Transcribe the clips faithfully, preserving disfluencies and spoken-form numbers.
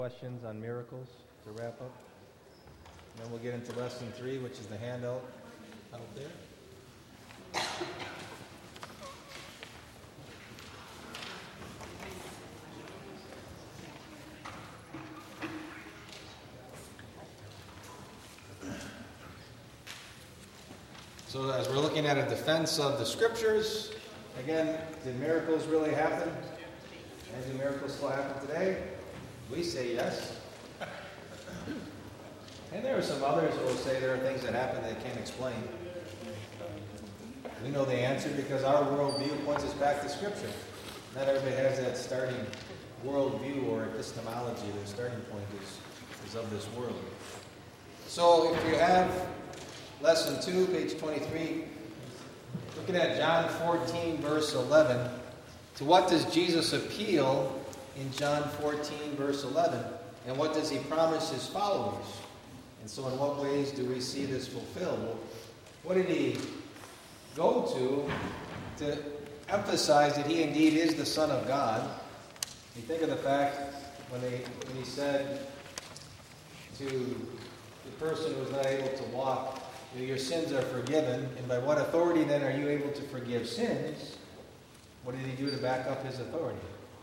Questions on miracles to wrap up. And then we'll get into lesson three, which is the handout out there. So as we're looking at a defense of the scriptures, again, did miracles really happen? And do miracles still happen today? We say yes. And there are some others who will say there are things that happen they can't explain. We know the answer because our worldview points us back to Scripture. Not everybody has that starting worldview or epistemology. Their starting point is, is of this world. So if you have lesson two, page twenty-three, looking at John fourteen, verse eleven, to what does Jesus appeal in John fourteen, verse eleven? And what does he promise his followers? And so in what ways do we see this fulfilled? Well, what did he go to to emphasize that he indeed is the Son of God? You think of the fact when, they, when he said to the person who was not able to walk, your sins are forgiven, and by what authority then are you able to forgive sins? What did he do to back up his authority?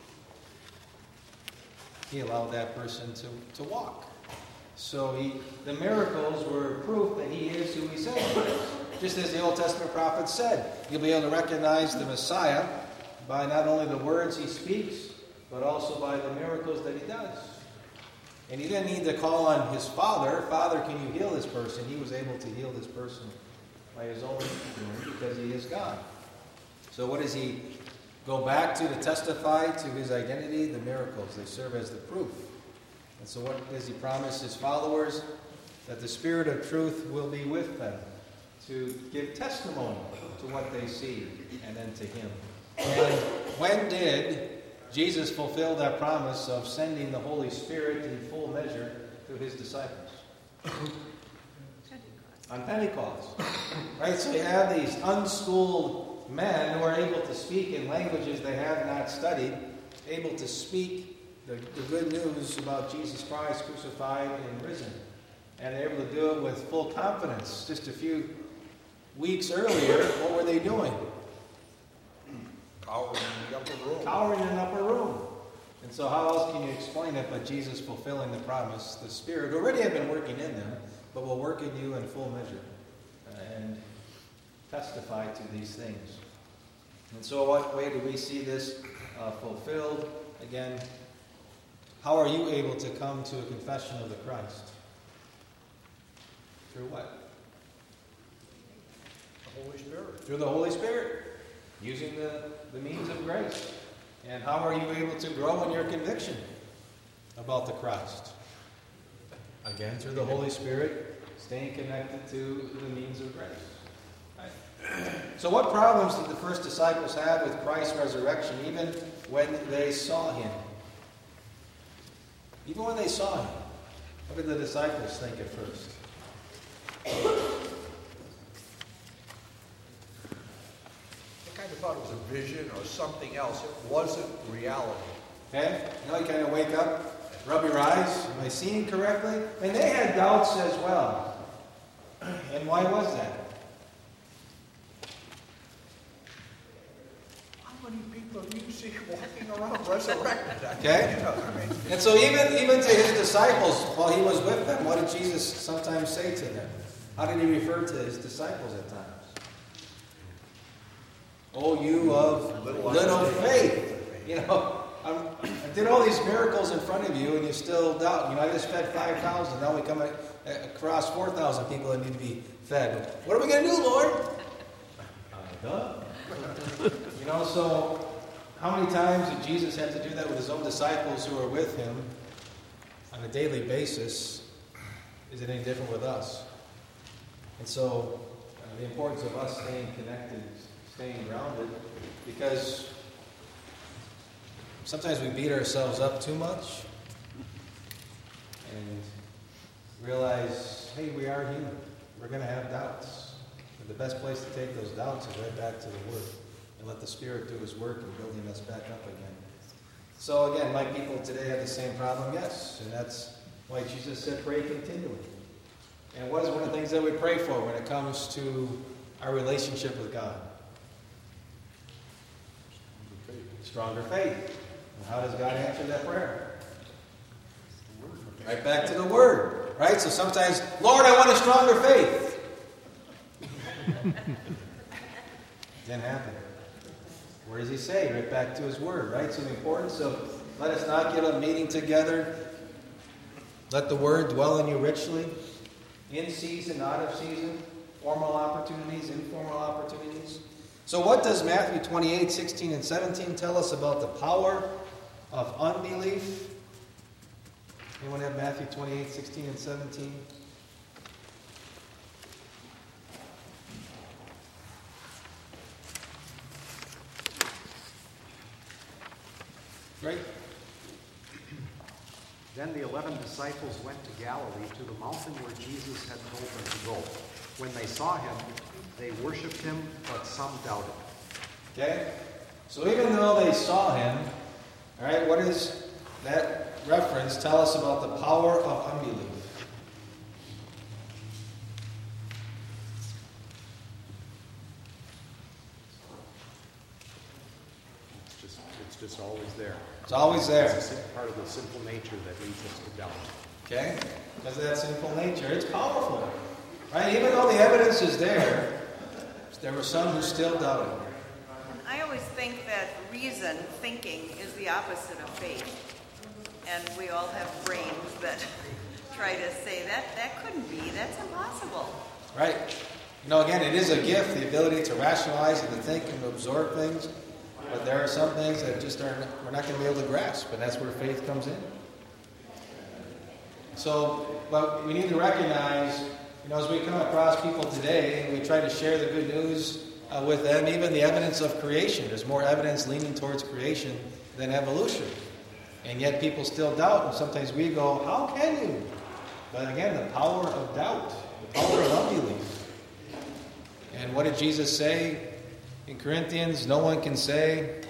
He allowed that person to, to walk. So he, the miracles were proof that he is who he said he is. Just as the Old Testament prophet said, you'll be able to recognize the Messiah by not only the words he speaks, but also by the miracles that he does. And he didn't need to call on his Father, Father, can you heal this person? He was able to heal this person by his own doing because he is God. So what does he go back to to testify to his identity? The miracles. They serve as the proof. And so what does he promise his followers? That the Spirit of truth will be with them to give testimony to what they see and then to him. And when did Jesus fulfill that promise of sending the Holy Spirit in full measure to his disciples? On Pentecost. Right? So you have these unschooled men who are able to speak in languages they have not studied, able to speak the, the good news about Jesus Christ crucified and risen. And they're able to do it with full confidence. Just a few weeks earlier, what were they doing? Cowering in the upper room. Cowering in an upper room. And so how else can you explain it but Jesus fulfilling the promise? The Spirit already had been working in them, but will work in you in full measure. And testify to these things. And so what way do we see this uh, fulfilled? Again, how are you able to come to a confession of the Christ? Through what? The Holy Spirit. Through the Holy Spirit. Using the, the means of grace. And how are you able to grow in your conviction about the Christ? Again, through the Holy Spirit, staying connected to the means of grace. So what problems did the first disciples have with Christ's resurrection, even when they saw him? Even when they saw him, what did the disciples think at first? They kind of thought it was a vision or something else. It wasn't reality. Okay? You know, you kind of wake up, rub your eyes. Am I seeing correctly? And they had doubts as well. And why was that? How many people do you see walking around resurrected? Okay? You know, I mean, And so even, even to his disciples, while he was with them, what did Jesus sometimes say to them? How did he refer to his disciples at times? Oh, you of little, little faith. You know, I'm, I did all these miracles in front of you and you still doubt. You know, I just fed five thousand. Now we come across four thousand people that need to be fed. What are we going to do, Lord? Uh, duh. You know, so how many times did Jesus have to do that with his own disciples who were with him on a daily basis? Is it any different with us? And so uh, the importance of us staying connected, staying grounded, because sometimes we beat ourselves up too much and realize, hey, we are human. We're going to have doubts. But the best place to take those doubts is right back to the Word and let the Spirit do his work in building us back up again. So again, might people today have the same problem? Yes. And that's why Jesus said pray continually. And what is one of the things that we pray for when it comes to our relationship with God? Stronger faith. And how does God answer that prayer? Right back to the Word. Right? So sometimes, Lord, I want a stronger faith. Didn't happen. Where does he say? Right back to his Word. Right? So the importance of let us not get up meeting together. Let the Word dwell in you richly. In season, out of season. Formal opportunities, informal opportunities. So what does Matthew twenty-eight, sixteen, and seventeen tell us about the power of unbelief? Anyone have Matthew twenty-eight, sixteen, and seventeen? Right? Then the eleven disciples went to Galilee, to the mountain where Jesus had told them to go. When they saw him, they worshipped him, but some doubted. Okay? So even though they saw him, all right, what does that reference tell us about the power of unbelief? It's just, it's just always there. It's always there. It's a part of the sinful nature that leads us to doubt. Okay? Because of that sinful nature. It's powerful. Right? Even though the evidence is there, there were some who still doubted. I always think that reason, thinking, is the opposite of faith. And we all have brains that try to say that that couldn't be, that's impossible. Right. You know, again, it is a gift, the ability to rationalize and to think and to absorb things. But there are some things that just are we're not going to be able to grasp, and that's where faith comes in. So, but we need to recognize, you know, as we come across people today, and we try to share the good news uh, with them, even the evidence of creation. There's more evidence leaning towards creation than evolution. And yet people still doubt, and sometimes we go, how can you? But again, the power of doubt, the power of unbelief. And what did Jesus say in Corinthians? No one can say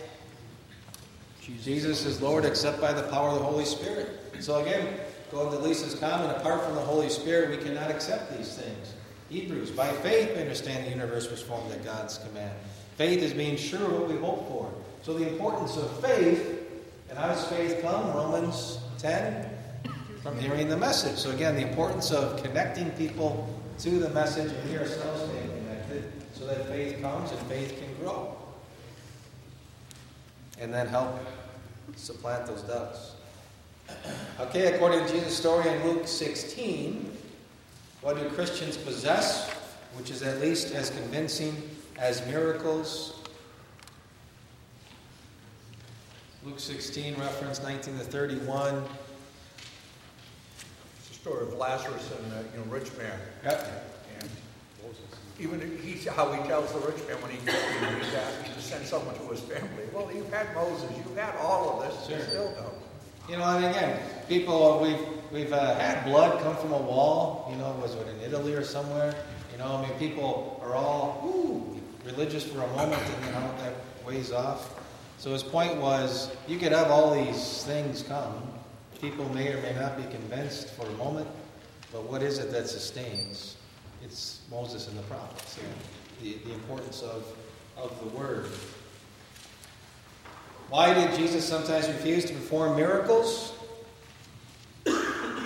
Jesus is Lord except by the power of the Holy Spirit. So again, going to Lisa's comment, apart from the Holy Spirit, we cannot accept these things. Hebrews, by faith we understand the universe was formed at God's command. Faith is being sure of what we hope for. So the importance of faith, and how does faith come? Romans ten, from hearing the message. So again, the importance of connecting people to the message and we ourselves staying connected so that faith comes and faith can grow. And then help supplant those doubts. Okay, according to Jesus' story in Luke sixteen, what do Christians possess, which is at least as convincing as miracles? Luke sixteen, reference nineteen to thirty-one. It's the story of Lazarus and the you know, rich man. Yep. And even he's, how he tells the rich man when he you know, he's asking to send someone to his family. Well, you've had Moses, you've had all of this, Sure. you still don't. You know, and again, people, we've, we've uh, had blood come from a wall, you know, was it in Italy or somewhere? You know, I mean, people are all ooh, religious for a moment and then how that weighs off. So his point was, you could have all these things come. People may or may not be convinced for a moment, but what is it that sustains? It's Moses and the prophets. Yeah. The, the importance of, of the Word. Why did Jesus sometimes refuse to perform miracles? Like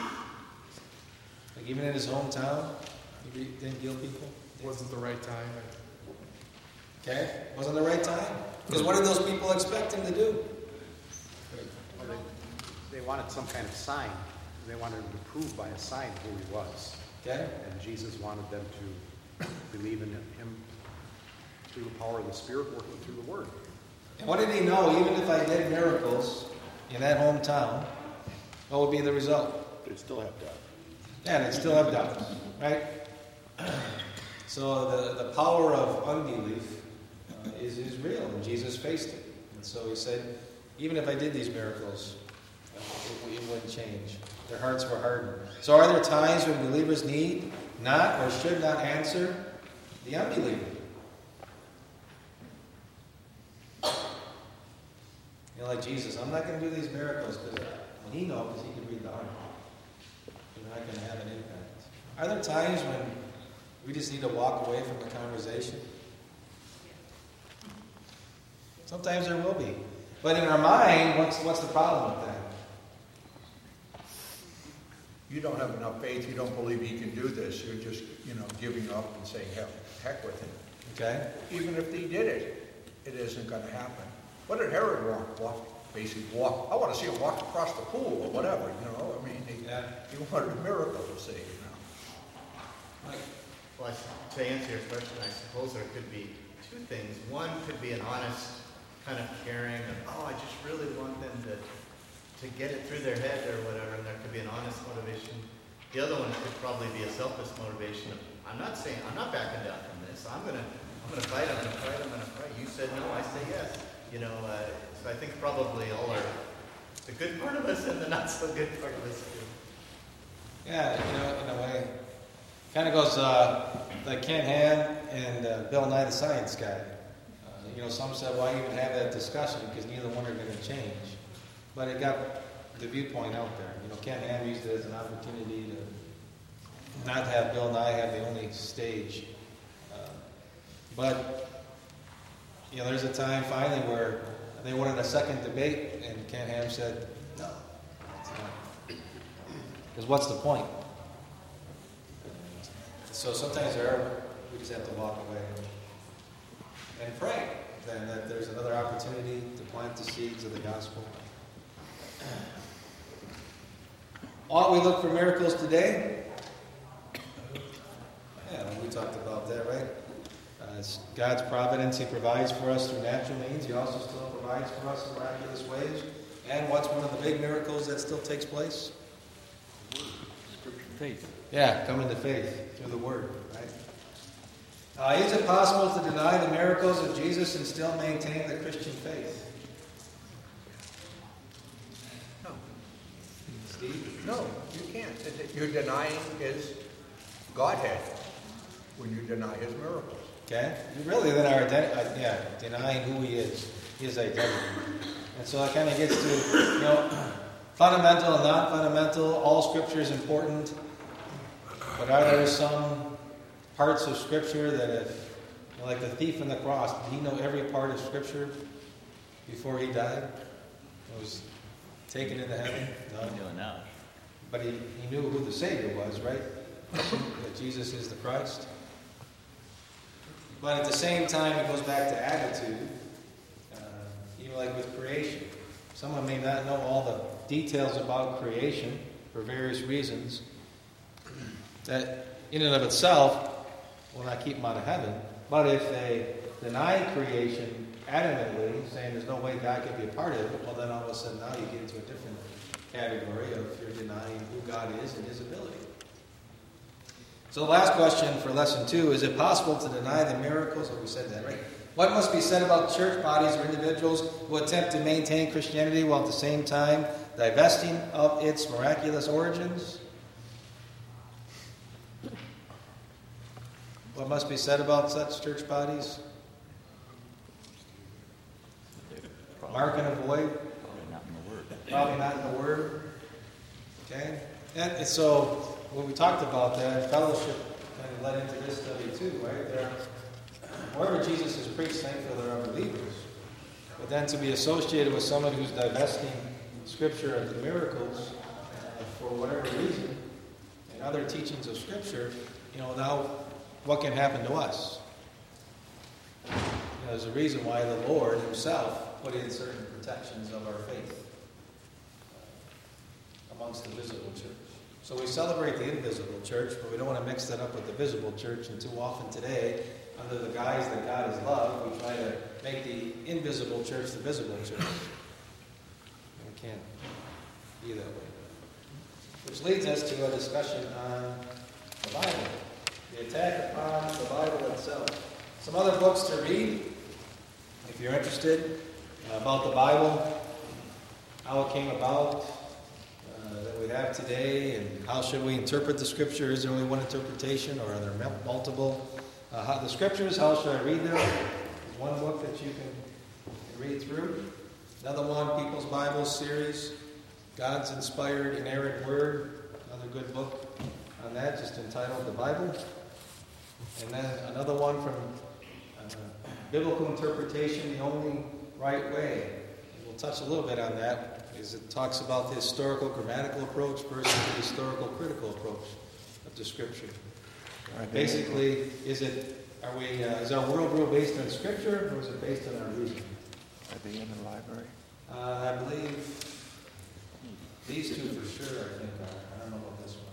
even in his hometown, he didn't heal people. Wasn't the right time. Okay, wasn't the right time. Because what did those people expect him to do? Well, they, they wanted some kind of sign. They wanted him to prove by a sign who he was. Okay. And Jesus wanted them to believe in him through the power of the Spirit working through the Word. And what did he know? Even if I did miracles in that hometown, what would be the result? They'd still have doubt. Yeah, they'd still have doubts, right? So the, the power of unbelief uh, is, is real, and Jesus faced it. And so he said, even if I did these miracles, uh, it, it wouldn't change. Their hearts were hardened. So are there times when believers need not or should not answer the unbeliever? You know, like Jesus, I'm not going to do these miracles because well, he knows because he can read the heart. They're not going to have an impact. Are there times when we just need to walk away from the conversation? Sometimes there will be. But in our mind, what's, what's the problem with that? You don't have enough faith. You don't believe he can do this. You're just, you know, giving up and saying, heck, heck with him. Okay? Even if he did it, it isn't going to happen. What did Herod want? Walk, basically walk. I want to see him walk across the pool or whatever, you know. I mean, he, Yeah. he wanted a miracle to see, you know. Like, Well, I, to answer your question, I suppose there could be two things. One could be an honest kind of caring of, oh, I just really want them to, to get it through their head or whatever, and there could be an honest motivation. The other one could probably be a selfish motivation of, I'm not saying, I'm not backing down from this. I'm gonna, I'm gonna fight. I'm gonna fight. I'm gonna fight. You said no. I say yes. You know. Uh, so I think probably all are the good part of us and the not so good part of us too. yeah, you know, in a way. Kind of goes uh, like Ken Ham and uh, Bill Nye the Science Guy. Uh, you know, some said, why even have that discussion? Because neither one are going to change. But it got the viewpoint out there. You know, Ken Ham used it as an opportunity to not have Bill Nye have the only stage. Uh, but, you know, there's a time finally where they wanted a second debate, and Ken Ham said, no. Because what's the point? So sometimes there are, we just have to walk away and pray then that there's another opportunity to plant the seeds of the gospel. Ought we look for miracles today? Yeah, we talked about that, right? Uh, it's God's providence. He provides for us through natural means. He also still provides for us in miraculous ways. And what's one of the big miracles that still takes place? Faith. Yeah, coming to faith through the Word, right? Uh, is it possible to deny the miracles of Jesus and still maintain the Christian faith? No. Steve? No, you can't. You're denying his Godhead when you deny his miracles. Okay? You really then are identi- uh, yeah, denying who he is, his identity. And so that kind of gets to, you know, fundamental and non-fundamental. All Scripture is important. But are there some parts of Scripture that, if, you know, like the thief on the cross, did he know every part of Scripture before he died? He was taken into heaven? No. Doing now. But he, he knew who the Savior was, right? That Jesus is the Christ. But at the same time, it goes back to attitude. Uh, even like with creation. Someone may not know all the details about creation for various reasons. That in and of itself will not keep them out of heaven. But if they deny creation adamantly, saying there's no way God could be a part of it, well then all of a sudden now you get into a different category of you're denying who God is and his ability. So the last question for lesson two, is it possible to deny the miracles? Oh, we said that, right? What must be said about church bodies or individuals who attempt to maintain Christianity while at the same time divesting of its miraculous origins? What must be said about such church bodies? Mark and avoid? Probably not in the Word. Probably not in the Word. Okay? And, and so, when we talked about that, fellowship kind of led into this study too, right? There, wherever Jesus is preached, thankfully there are believers. But then to be associated with someone who's divesting Scripture of the miracles uh, for whatever reason, and other teachings of Scripture, you know, now what can happen to us? You know, there's a reason why the Lord himself put in certain protections of our faith uh, amongst the visible church. So we celebrate the invisible church, but we don't want to mix that up with the visible church. And too often today, under the guise that God is love, we try to make the invisible church the visible church. And we can't be that way. Which leads us to a discussion on the Bible. The attack upon the Bible itself. Some other books to read, if you're interested, uh, about the Bible, how it came about, uh, that we have today, and how should we interpret the Scripture. Is there only one interpretation, or are there multiple? Uh, how, the Scriptures, how should I read them? There's one book that you can, can read through. Another one, People's Bible series, God's Inspired Inerrant Word. Another good book on that, just entitled The Bible. And then another one from uh, Biblical Interpretation, The Only Right Way. And we'll touch a little bit on that, because it talks about the historical grammatical approach versus the historical critical approach of the Scripture. Basically, is it are we uh, is our worldview based on Scripture, or is it based on our reason? Are they in the library? Uh, I believe these two for sure. I think are. I don't know about this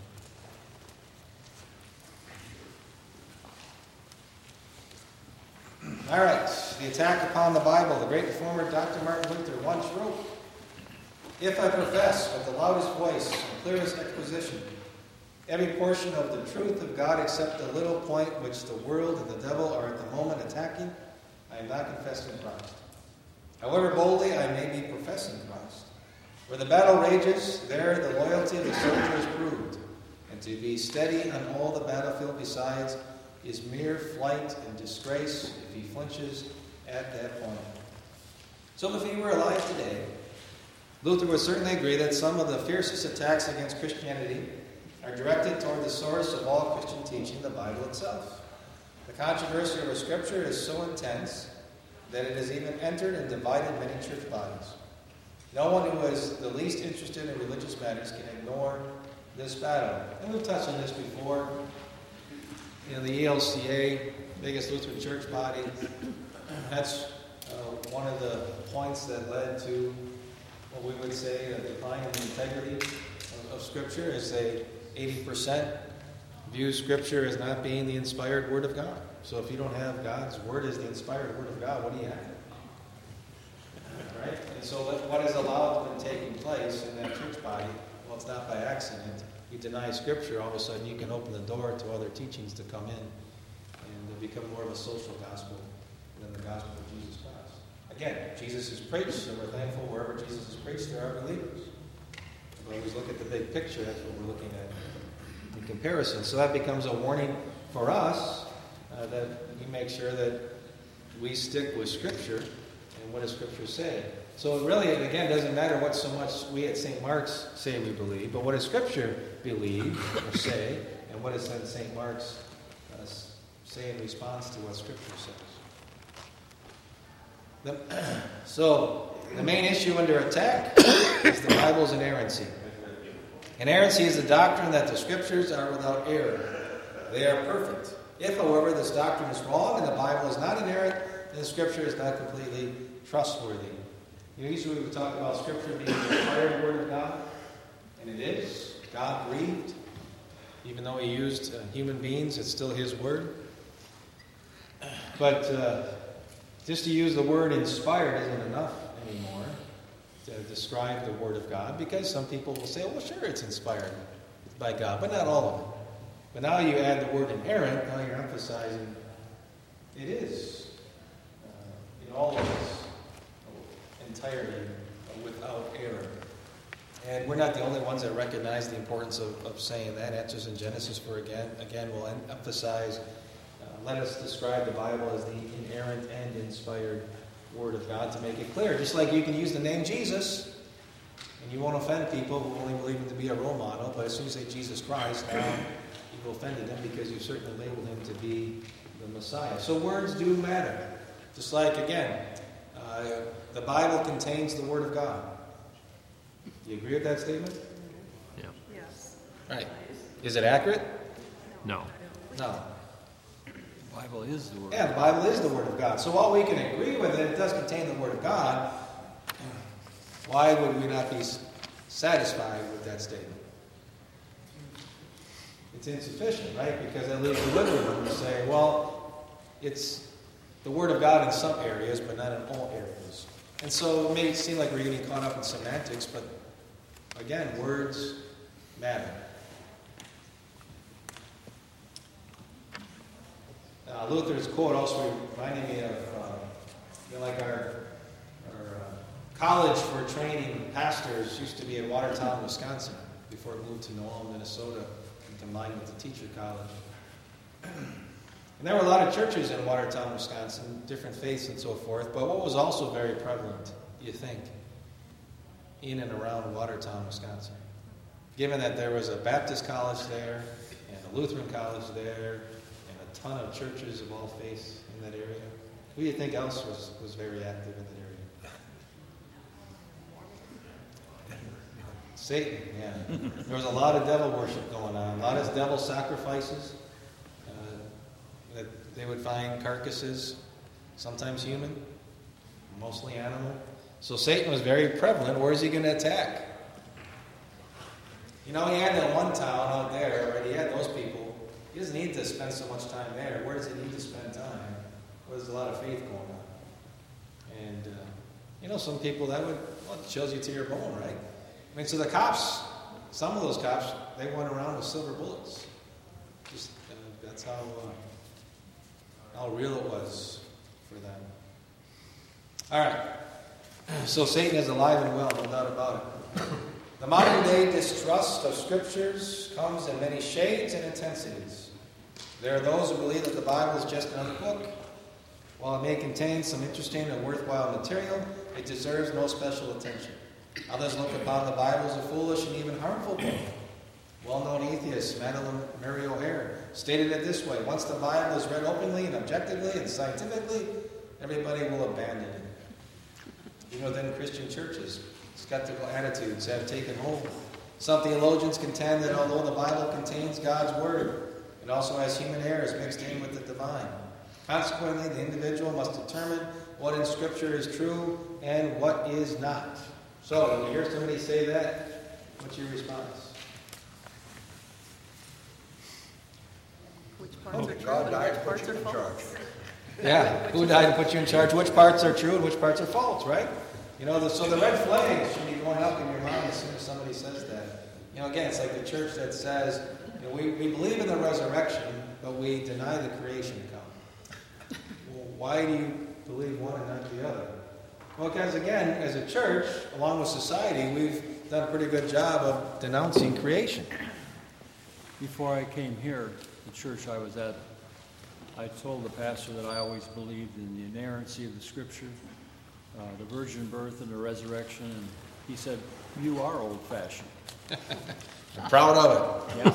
one. All right, the attack upon the Bible. The great reformer Doctor Martin Luther once wrote, "If I profess with the loudest voice and clearest exposition every portion of the truth of God except the little point which the world and the devil are at the moment attacking, I am not confessing Christ. However boldly I may be professing Christ. Where the battle rages, there the loyalty of the soldier is proved, and to be steady on all the battlefield besides is mere flight and disgrace if he flinches at that point." So if he were alive today, Luther would certainly agree that some of the fiercest attacks against Christianity are directed toward the source of all Christian teaching, the Bible itself. The controversy over Scripture is so intense that it has even entered and divided many church bodies. No one who is the least interested in religious matters can ignore this battle. And we've touched on this before. You know, the E L C A, biggest Lutheran church body, that's uh, one of the points that led to what we would say a decline in the integrity of, of Scripture, is they eighty percent view Scripture as not being the inspired Word of God. So if you don't have God's Word as the inspired Word of God, what do you have? Right? And so what has allowed what taking place in that church body? Well, it's not by accident. You deny Scripture, all of a sudden you can open the door to other teachings to come in and become more of a social gospel than the gospel of Jesus Christ. Again, Jesus is preached, and we're thankful wherever Jesus is preached, there are believers. But always look at the big picture. That's what we're looking at in comparison. So that becomes a warning for us uh, that we make sure that we stick with Scripture and what does Scripture say. So it really, again, doesn't matter what so much we at Saint Mark's say we believe, but what does Scripture believe or say, and what does then Saint Mark's uh, say in response to what Scripture says. The, so the main issue under attack is the Bible's inerrancy. Inerrancy is the doctrine that the Scriptures are without error. They are perfect. If, however, this doctrine is wrong and the Bible is not inerrant, then the Scripture is not completely trustworthy. You know, usually we talk about Scripture being the inspired Word of God, and it is. God breathed. Even though He used uh, human beings, it's still His Word. But uh, just to use the word inspired isn't enough anymore to describe the Word of God, because some people will say, well, sure, it's inspired by God, but not all of it. But now you add the word inerrant, now you're emphasizing it is uh, in all of its entirety without error. And we're not the only ones that recognize the importance of, of saying that. Answers in Genesis, for again, again will em- emphasize, uh, let us describe the Bible as the inerrant and inspired Word of God to make it clear. Just like you can use the name Jesus, and you won't offend people who only believe Him to be a role model, but as soon as you say Jesus Christ, now you've offended them because you've certainly labeled Him to be the Messiah. So words do matter. Just like, again, uh, the Bible contains the Word of God. Do you agree with that statement? Yeah. Yes. Right. Is it accurate? No. No. The Bible is the Word. Yeah, the Bible is the Word of God. So while we can agree with it, it does contain the Word of God. Why would we not be satisfied with that statement? It's insufficient, right? Because that leaves the wiggle room to say, well, it's the Word of God in some areas, but not in all areas. And so it may seem like we're getting caught up in semantics, but again, words matter. Uh, Luther's quote also reminded me of, uh, you know, like our, our uh, college for training pastors used to be in Watertown, Wisconsin, before it moved to New Ulm, Minnesota, and combined with the teacher college. And there were a lot of churches in Watertown, Wisconsin, different faiths and so forth, but what was also very prevalent, you think, in and around Watertown, Wisconsin. Given that there was a Baptist college there, and a Lutheran college there, and a ton of churches of all faiths in that area, who do you think else was, was very active in that area? Satan, yeah. There was a lot of devil worship going on, a lot of devil sacrifices. Uh, that they would find carcasses, sometimes human, mostly animal. So Satan was very prevalent. Where is he going to attack? You know, he had that one town out there, right? He had those people. He doesn't need to spend so much time there. Where does he need to spend time? Well, there's a lot of faith going on. And, uh, you know, some people, that would, well, it chills you to your bone, right? I mean, so the cops, some of those cops, they went around with silver bullets. Just, uh, that's how, uh, how real it was for them. All right. So Satan is alive and well, no doubt about it. The modern day distrust of scriptures comes in many shades and intensities. There are those who believe that the Bible is just another book. While it may contain some interesting and worthwhile material, it deserves no special attention. Others look upon the Bible as a foolish and even harmful book. Well-known atheist Madeline Mary O'Hare stated it this way: once the Bible is read openly and objectively and scientifically, everybody will abandon it. Even within Christian churches, skeptical attitudes have taken hold. Some theologians contend that although the Bible contains God's Word, it also has human errors mixed in with the divine. Consequently, the individual must determine what in Scripture is true and what is not. So, when you hear somebody say that, what's your response? Which parts are true God and died which to parts put are you in false? charge. Yeah, who died and put you in charge? Which parts are true and which parts are false, right? You know, the, so the red flags should be going up in your mind as soon as somebody says that. You know, again, it's like the church that says, you know, we, we believe in the resurrection, but we deny the creation account. Well, why do you believe one and not the other? Well, because again, as a church, along with society, we've done a pretty good job of denouncing creation. Before I came here, the church I was at, I told the pastor that I always believed in the inerrancy of the Scripture, uh, the virgin birth and the resurrection, and he said, "You are old-fashioned." I'm proud of it.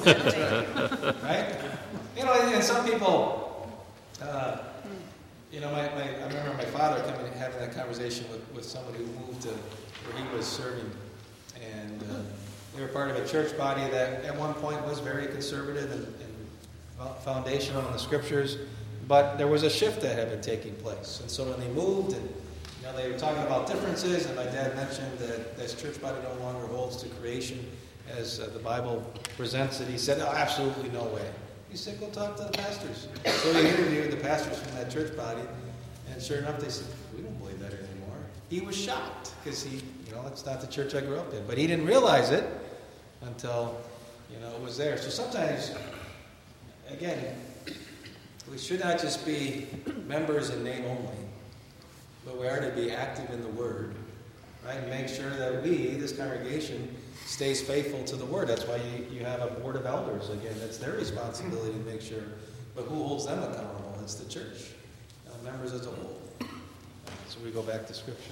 Yeah. Right? You know, and some people, uh, you know, my, my, I remember my father coming and having that conversation with, with somebody who moved to where he was serving, and uh, they were part of a church body that at one point was very conservative and, and foundational in the Scriptures, but there was a shift that had been taking place. And so when they moved, and you know, they were talking about differences, and my dad mentioned that this church body no longer holds to creation as uh, the Bible presents it. He said, "Oh, absolutely no way." He said, "Go talk to the pastors." So he interviewed the pastors from that church body, and sure enough, they said, "We don't believe that anymore." He was shocked because he, you know, it's not the church I grew up in, but he didn't realize it until, you know, it was there. So sometimes, again, we should not just be members in name only, but we are to be active in the Word, right? And make sure that we, this congregation, stays faithful to the Word. That's why you, you have a board of elders. Again, that's their responsibility to make sure. But who holds them accountable? It's the church, uh, members as a whole. Uh, so we go back to Scripture.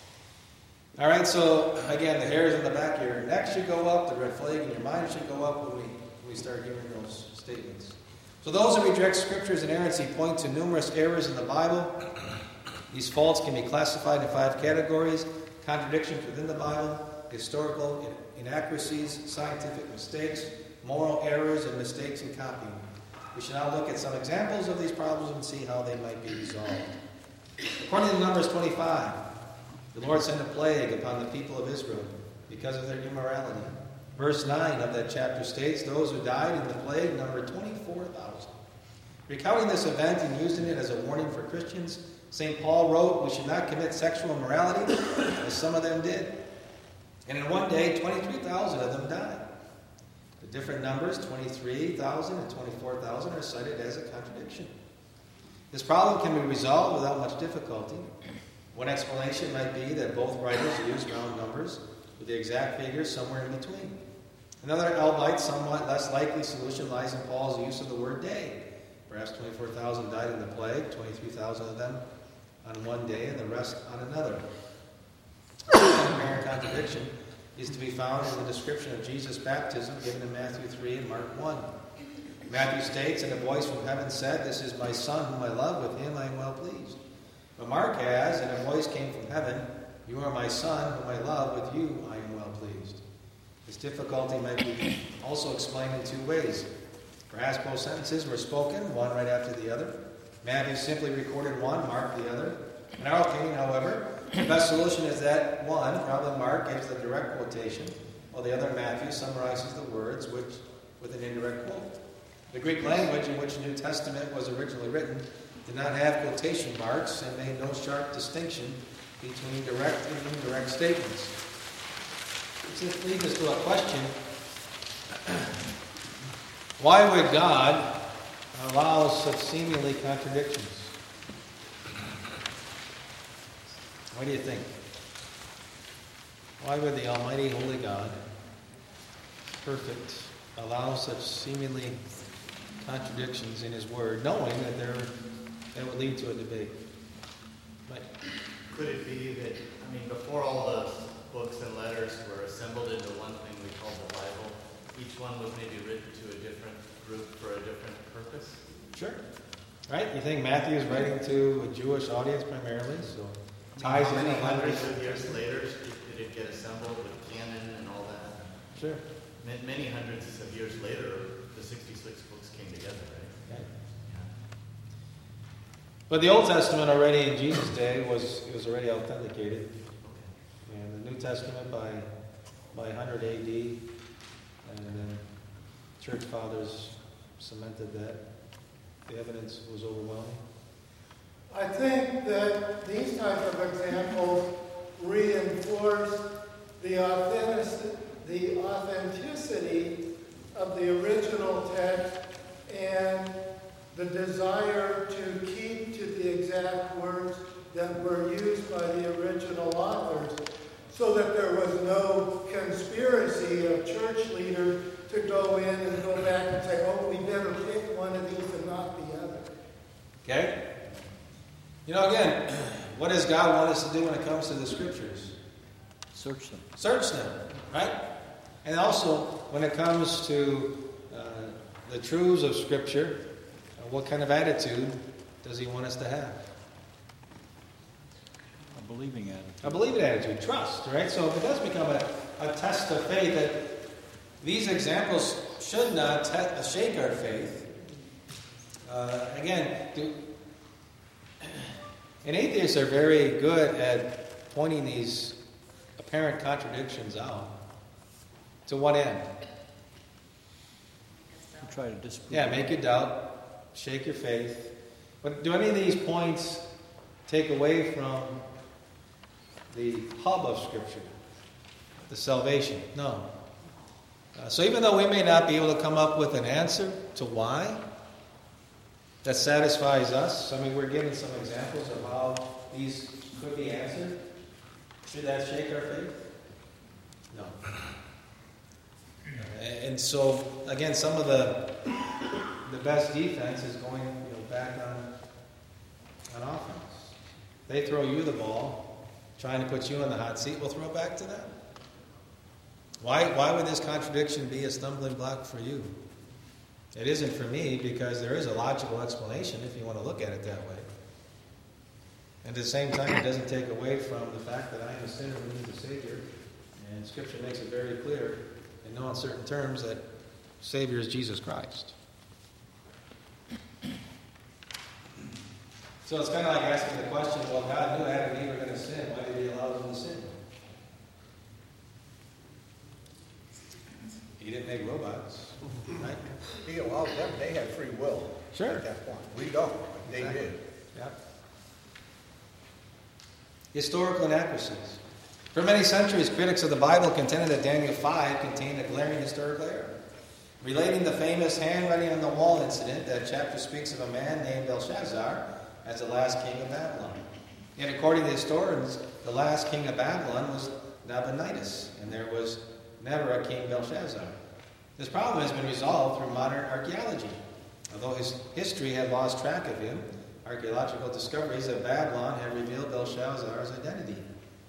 All right, so again, the hairs on the back of your neck should go up, the red flag in your mind should go up when we, when we start hearing those statements. So those who reject Scripture's inerrancy point to numerous errors in the Bible. These faults can be classified in five categories: contradictions within the Bible, historical inaccuracies, scientific mistakes, moral errors, and mistakes in copying. We should now look at some examples of these problems and see how they might be resolved. According to Numbers twenty-five, the Lord sent a plague upon the people of Israel because of their immorality. Verse nine of that chapter states, those who died in the plague numbered twenty-four thousand. Recounting this event and using it as a warning for Christians, Saint Paul wrote, we should not commit sexual immorality, as some of them did. And in one day, twenty-three thousand of them died. The different numbers, twenty-three thousand and twenty-four thousand, are cited as a contradiction. This problem can be resolved without much difficulty. One explanation might be that both writers used round numbers with the exact figures somewhere in between. Another, albeit somewhat less likely solution, lies in Paul's use of the word day. Perhaps twenty-four thousand died in the plague, twenty-three thousand of them on one day and the rest on another. apparent contradiction is to be found in the description of Jesus' baptism given in Matthew three and Mark one. Matthew states, "And a voice from heaven said, 'This is my Son whom I love, with him I am well pleased.' But Mark has, 'And a voice came from heaven, You are my Son whom I love, with you I am well pleased.'" This difficulty might be also explained in two ways. Perhaps both sentences were spoken, one right after the other. Matthew simply recorded one, Mark the other. In our opinion, however, the best solution is that one, probably Mark, gives the direct quotation, while the other, Matthew, summarizes the words which, with an indirect quote. The Greek language in which the New Testament was originally written did not have quotation marks and made no sharp distinction between direct and indirect statements. This leads us to a question. Why would God allow such seemingly contradictions? What do you think? Why would the Almighty Holy God, perfect, allow such seemingly contradictions in His Word, knowing that there that would lead to a debate? Right. Could it be that, I mean, before all the books and letters were assembled into one thing we call the Bible, each one was maybe written to a different group for a different purpose? Sure. Right? You think Matthew is writing to a Jewish audience primarily, so ties How in many a hundreds of years later did it get assembled with canon and all that? Sure. Ma- Many hundreds of years later, the sixty-six books came together, right? Okay. Yeah. But the Old Testament already in Jesus' day was it was already authenticated. And the New Testament by by one hundred A D, and then church fathers cemented that. The evidence was overwhelming. I think that these type of examples reinforce the authenticity, the authenticity of the original text and the desire to keep to the exact words that were used by the original authors, so that there was no conspiracy of church leaders to go in and go back and say, oh, we better pick one of these and not the other. Okay? You know, again, what does God want us to do when it comes to the Scriptures? Search them. Search them, right? And also, when it comes to uh, the truths of Scripture, uh, what kind of attitude does He want us to have? A believing attitude. A believing attitude, trust, right? So if it does become a, a test of faith, that these examples should not te- shake our faith. Uh, again, do, and atheists are very good at pointing these apparent contradictions out. To what end? You try to disprove. Yeah, make you doubt, shake your faith. But do any of these points take away from the hub of Scripture, the salvation? No. Uh, so even though we may not be able to come up with an answer to why that satisfies us, I mean, we're given some examples of how these could be answered. Should that shake our faith? No. And so, again, some of the the best defense is going, you know, back on on offense. They throw you the ball, trying to put you in the hot seat. We'll throw it back to them. Why why would this contradiction be a stumbling block for you? It isn't for me, because there is a logical explanation if you want to look at it that way. And at the same time, it doesn't take away from the fact that I am a sinner who needs a Savior. And Scripture makes it very clear, in no uncertain terms, that Savior is Jesus Christ. So it's kind of like asking the question, well, God knew Adam and Eve were going to sin. Why did He allow them to sin? He didn't make robots, right? He allowed them, they had free will Sure. at that point. We don't, but they Exactly. did. Yeah. Historical inaccuracies. For many centuries, critics of the Bible contended that Daniel five contained a glaring historical error, relating the famous handwriting on the wall incident. That chapter speaks of a man named Belshazzar as the last king of Babylon. Yet according to historians, the last king of Babylon was Nabonidus, and there was never a king Belshazzar. This problem has been resolved through modern archaeology. Although his history had lost track of him, archaeological discoveries of Babylon have revealed Belshazzar's identity.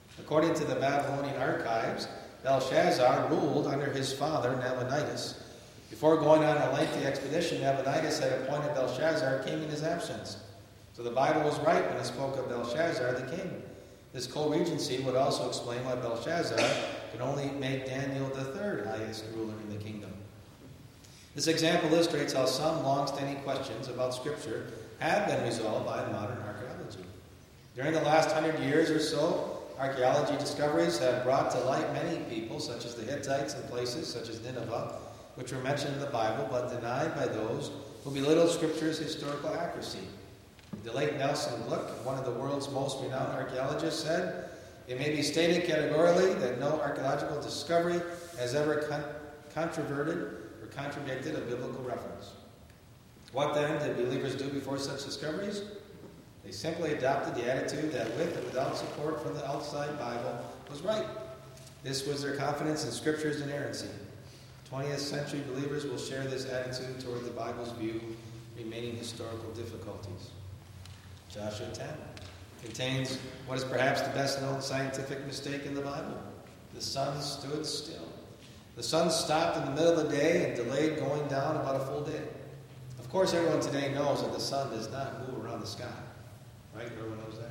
According to the Babylonian archives, Belshazzar ruled under his father Nabonidus. Before going on a lengthy expedition, Nabonidus had appointed Belshazzar king in his absence. So the Bible was right when it spoke of Belshazzar the king. This co-regency would also explain why Belshazzar could only make Daniel the third highest ruler in the kingdom. This example illustrates how some long-standing questions about Scripture have been resolved by modern archaeology. During the last hundred years or so, archaeology discoveries have brought to light many people, such as the Hittites and places such as Nineveh, which were mentioned in the Bible, but denied by those who belittled Scripture's historical accuracy. The late Nelson Gluck, one of the world's most renowned archaeologists, said, "It may be stated categorically that no archaeological discovery has ever con- controverted or contradicted a biblical reference." What then did believers do before such discoveries? They simply adopted the attitude that with and without support from the outside Bible was right. This was their confidence in Scripture's inerrancy. twentieth century believers will share this attitude toward the Bible's view, remaining historical difficulties. Joshua ten contains what is perhaps the best-known scientific mistake in the Bible. The sun stood still. The sun stopped in the middle of the day and delayed going down about a full day. Of course, everyone today knows that the sun does not move around the sky. Right? Everyone knows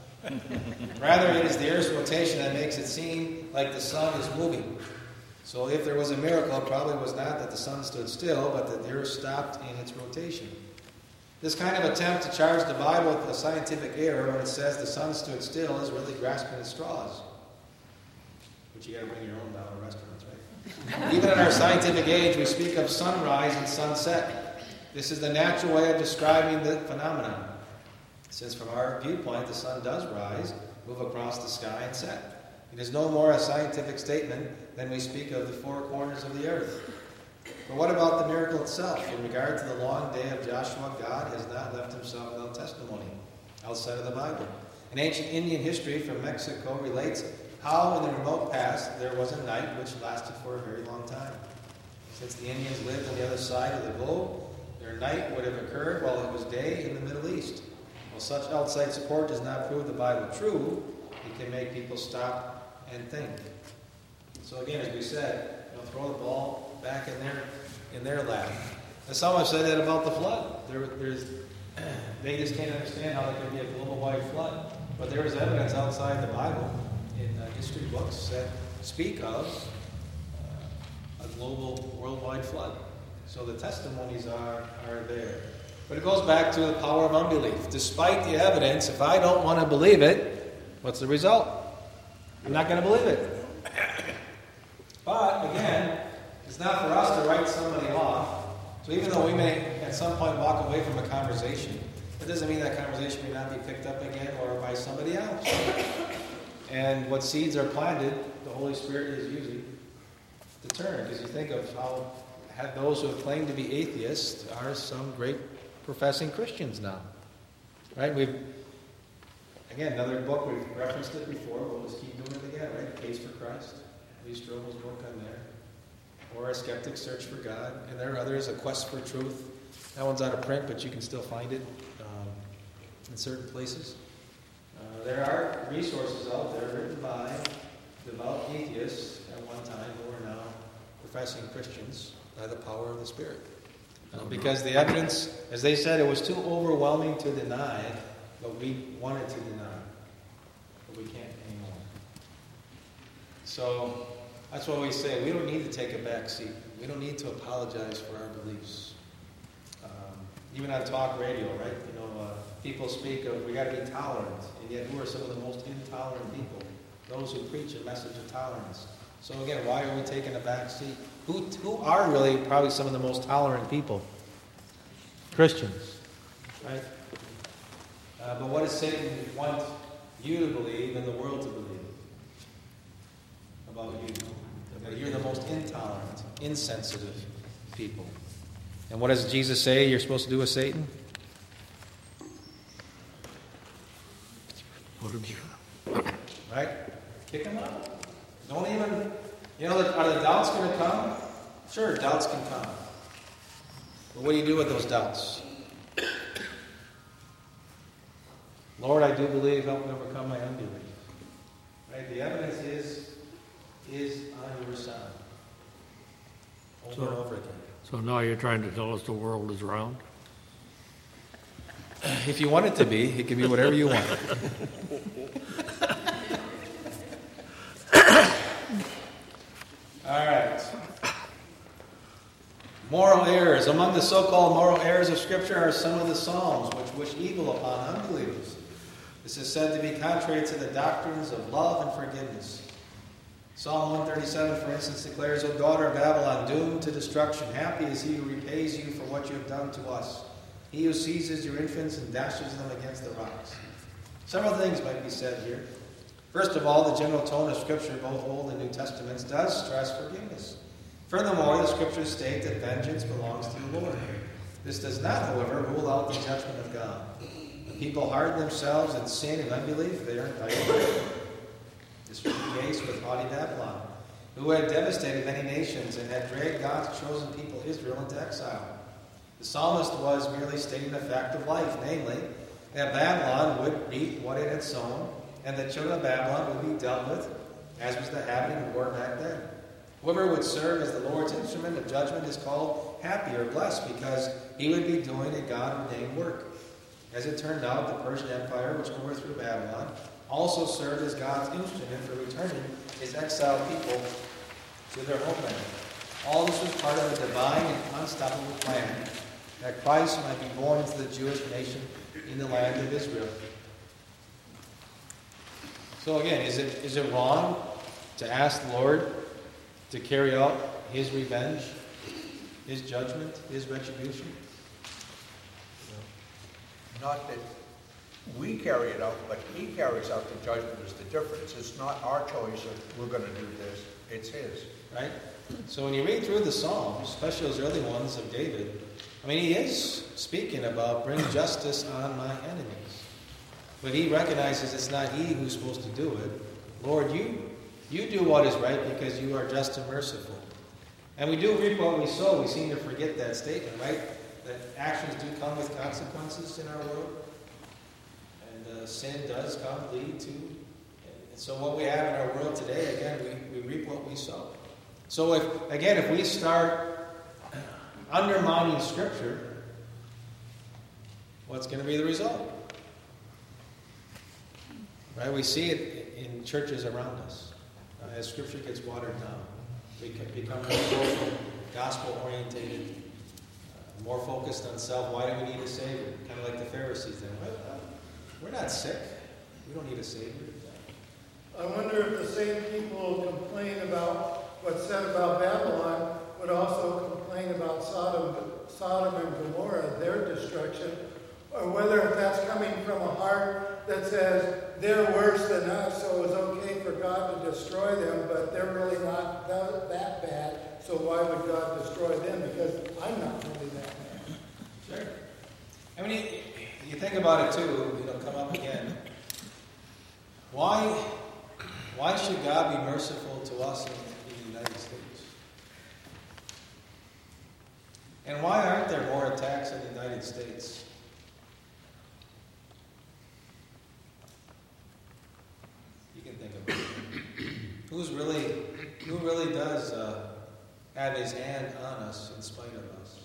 that? Rather, it is the Earth's rotation that makes it seem like the sun is moving. So if there was a miracle, it probably was not that the sun stood still, but that the Earth stopped in its rotation. This kind of attempt to charge the Bible with a scientific error when it says the sun stood still is really grasping at straws. But you got to bring your own down to restaurants, right? Even in our scientific age, we speak of sunrise and sunset. This is the natural way of describing the phenomenon. Since from our viewpoint, the sun does rise, move across the sky, and set. It is no more a scientific statement than we speak of the four corners of the earth. But what about the miracle itself? In regard to the long day of Joshua, God has not left himself without testimony outside of the Bible. An ancient Indian history from Mexico relates how in the remote past there was a night which lasted for a very long time. Since the Indians lived on the other side of the globe, their night would have occurred while it was day in the Middle East. While such outside support does not prove the Bible true, it can make people stop and think. So again, as we said, you know, throw the ball back in their in their lap. And some have said that about the flood. There, there's, they just can't understand how there could be a global-wide flood. But there is evidence outside the Bible in uh, history books that speak of uh, a global, worldwide flood. So the testimonies are, are there. But it goes back to the power of unbelief. Despite the evidence, if I don't want to believe it, what's the result? I'm not going to believe it. But, again, it's not for us to write somebody off. So even though we may at some point walk away from a conversation, it doesn't mean that conversation may not be picked up again or by somebody else. And what seeds are planted, the Holy Spirit is using to turn. Because you think of how have those who have claimed to be atheists are some great professing Christians now. Right? We've again, another book, we've referenced it before, we'll just keep doing it again, right? Case for Christ. Lee Strobel's book on there. Or A Skeptic's Search for God. And there are others, A Quest for Truth. That one's out of print, but you can still find it um, in certain places. Uh, there are resources out there written by devout atheists at one time who are now professing Christians by the power of the Spirit. Uh, because the evidence, as they said, it was too overwhelming to deny, but we wanted to deny. But we can't anymore. So that's why we say we don't need to take a back seat. We don't need to apologize for our beliefs. Um, even on talk radio, right? You know, uh, people speak of we got to be tolerant, and yet who are some of the most intolerant people? Those who preach a message of tolerance. So again, why are we taking a back seat? Who who are really probably some of the most tolerant people? Christians, right? Uh, but what does Satan want you to believe and the world to believe about you? That you're the most intolerant, insensitive people. And what does Jesus say you're supposed to do with Satan? Right? Kick him out. Don't even, you know, are the doubts going to come? Sure, doubts can come. But what do you do with those doubts? Lord, I do believe, help me overcome my unbelief. Right? The evidence is is on your side. Over So- and over again. So now you're trying to tell us the world is round? If you want it to be, it can be whatever you want. All right. Moral errors. Among the so-called moral errors of Scripture are some of the Psalms which wish evil upon unbelievers. This is said to be contrary to the doctrines of love and forgiveness. Psalm one thirty-seven, for instance, declares, O daughter of Babylon, doomed to destruction, happy is he who repays you for what you have done to us. He who seizes your infants and dashes them against the rocks. Several things might be said here. First of all, the general tone of Scripture, both Old and New Testaments, does stress forgiveness. Furthermore, the Scriptures state that vengeance belongs to the Lord. This does not, however, rule out the judgment of God. When people harden themselves in sin and unbelief, they are entitled. This was the case with haughty Babylon, who had devastated many nations and had dragged God's chosen people Israel into exile. The psalmist was merely stating a fact of life, namely, that Babylon would reap what it had sown, and the children of Babylon would be dealt with, as was the habit of war back then. Whoever would serve as the Lord's instrument of judgment is called happy or blessed, because he would be doing a God-ordained work. As it turned out, the Persian Empire, which overthrew Babylon, also served as God's instrument for returning his exiled people to their homeland. All this was part of a divine and unstoppable plan that Christ might be born into the Jewish nation in the land of Israel. So again, is it is it wrong to ask the Lord to carry out his revenge, his judgment, his retribution? Not that we carry it out, but he carries out the judgment is the difference. It's not our choice of we're going to do this. It's his. Right? So when you read through the Psalms, especially those early ones of David, I mean, he is speaking about bring justice on my enemies. But he recognizes it's not he who's supposed to do it. Lord, you you do what is right because you are just and merciful. And we do reap what we sow. We seem to forget that statement, right? That actions do come with consequences in our world. And uh, sin does come, lead to. And so what we have in our world today, again, we, we reap what we sow. So if, again, if we start undermining Scripture, what's going to be the result? Right? We see it in churches around us. Uh, as Scripture gets watered down, we can become more social, gospel-orientated, uh, more focused on self. Why do we need a Savior? Kind of like the Pharisees. Then, well, uh, we're not sick. We don't need a Savior. I wonder if the same people who complain about what's said about Babylon would also complain about Sodom, Sodom and Gomorrah, their destruction, or whether that's coming from a heart that says they're worse than us, so it's okay for God to destroy them, but they're really not that, that bad, so why would God destroy them? Because I'm not really that bad. Sure. I mean, you, you think about it too, it'll come up again. Why, why should God be merciful to us in, in the United States? And why aren't there more attacks in the United States? You can think about it. Who's really, who really does uh, have his hand on us in spite of us?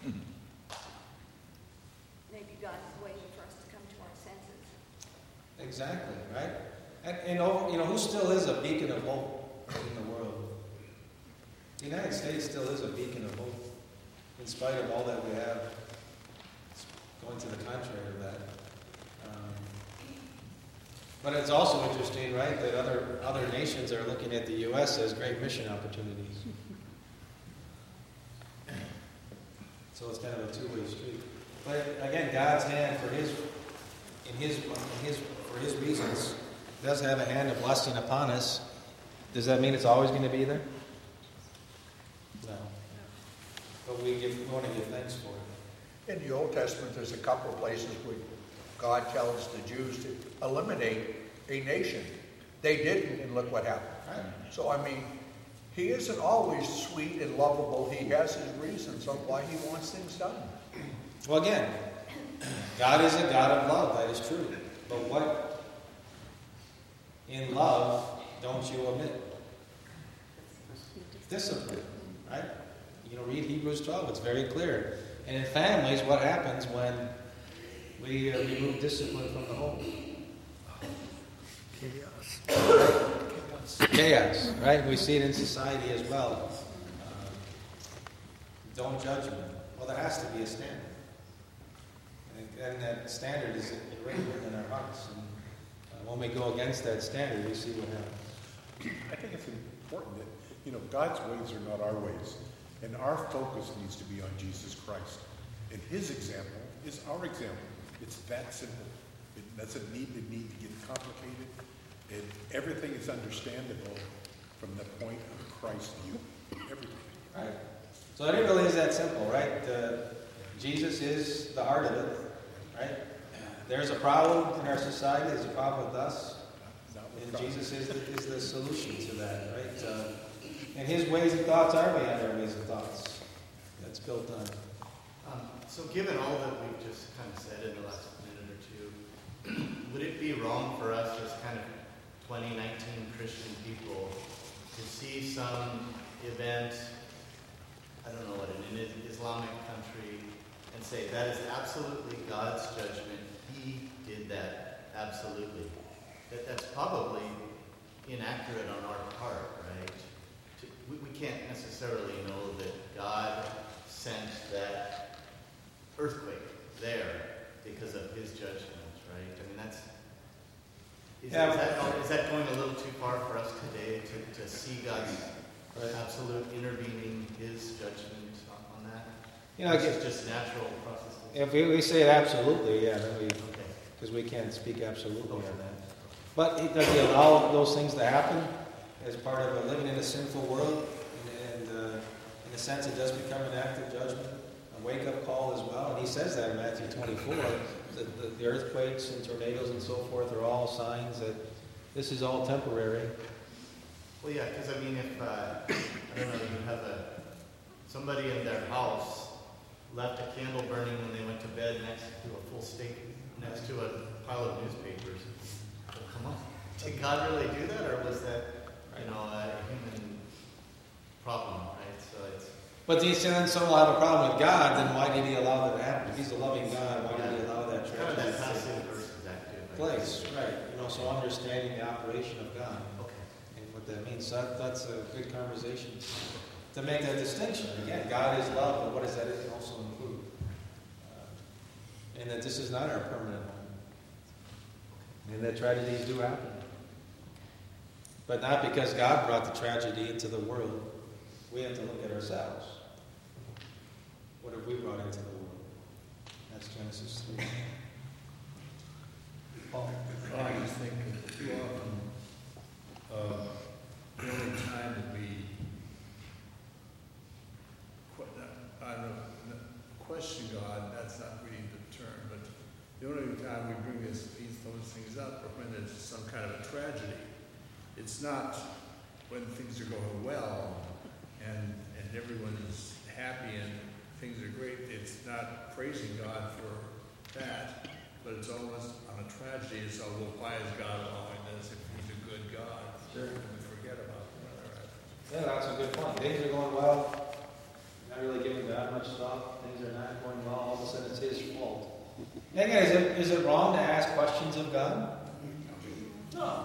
Maybe God is waiting for us to come to our senses. Exactly, right? And, and over, you know, who still is a beacon of hope in the world? The United States still is a beacon of hope, in spite of all that we have. It's going to the contrary of that. Um, but it's also interesting, right, that other other nations are looking at the U S as great mission opportunities. So it's kind of a two-way street. But again, God's hand for His, in His, in His, for His reasons, does have a hand of blessing upon us. Does that mean it's always going to be there? No. But we, give, we want to give thanks for it. In the Old Testament, there's a couple of places where God tells the Jews to eliminate a nation. They didn't, and look what happened. Right. So, I mean, he isn't always sweet and lovable. He has his reasons on why he wants things done. Well, again, God is a God of love. That is true. But what in love don't you omit. Discipline, right? You know, read Hebrews twelve, it's very clear. And in families, what happens when we uh, remove discipline from the home? Chaos. Chaos, right? We see it in society as well. Uh, don't judge me. Well, there has to be a standard. And, and that standard is ingrained in our hearts. And uh, when we go against that standard, we see what happens. I think it's important that, you know, God's ways are not our ways. And our focus needs to be on Jesus Christ. And his example is our example. It's that simple. It doesn't need to need to get complicated. And everything is understandable from the point of Christ's view. Everything. Right. So it really is that simple, right? Uh, Jesus is the heart of it, right? There's a problem in our society. There's a problem with us. And Jesus is the, is the solution to that, right? Uh, and his ways and thoughts are beyond our ways and thoughts. That's built on. Um, so given all that we've just kind of said in the last minute or two, would it be wrong for us as kind of twenty nineteen Christian people to see some event, I don't know what, in an Islamic country, and say that is absolutely God's judgment? He did that, absolutely. That, that's probably inaccurate on our part, right? To, we, we can't necessarily know that God sent that earthquake there because of his judgment, right? I mean, that's... Is, yeah, is, that, is that going a little too far for us today to, to see God's right. absolute intervening, his judgment on, on that? You know, it's just natural processes. If we, we say it absolutely, yeah, then we... Because we can't speak absolutely on that. But he, does he allow those things to happen as part of living in a sinful world? And, and uh, in a sense, it does become an act of judgment, a wake-up call as well. And he says that in Matthew twenty-four. The, the, the earthquakes and tornadoes and so forth are all signs that this is all temporary. Well, yeah, because I mean, if, uh, I don't know, you have a somebody in their house left a candle burning when they went to bed next to a full steak, next to a pile of newspapers. Come on. Did God really do that, or was that, you know, a human problem, right? So it's. But then someone will have a problem with God, then why did he allow that to happen? If he's a loving God, why did he allow that tragedy? Kind of that passive versus active place, right? You know, so understanding the operation of God. Okay. And what that means. So that, that's a good conversation to make that distinction. Again, God is love, but what does that also include? Uh, and that this is not our permanent home. And that tragedies do happen. But not because God brought the tragedy into the world. We have to look at ourselves. What have we brought into the world? That's Genesis three. Paul? Well, I just think that too often, uh, the only time that we que- I don't know, question God, that's not really the term, but the only time we bring this, these those things up are when there's some kind of a tragedy. It's not when things are going well and and everyone is happy and things are great. It's not praising God for that, but it's almost on a tragedy. So, well, why is God allowing this if he's a good God? Sure. And we forget about that. Yeah, that's a good point. Things are going well. Not really giving God much thought. Things are not going well. All of a sudden it's his fault. And again, is it, is it wrong to ask questions of God? No.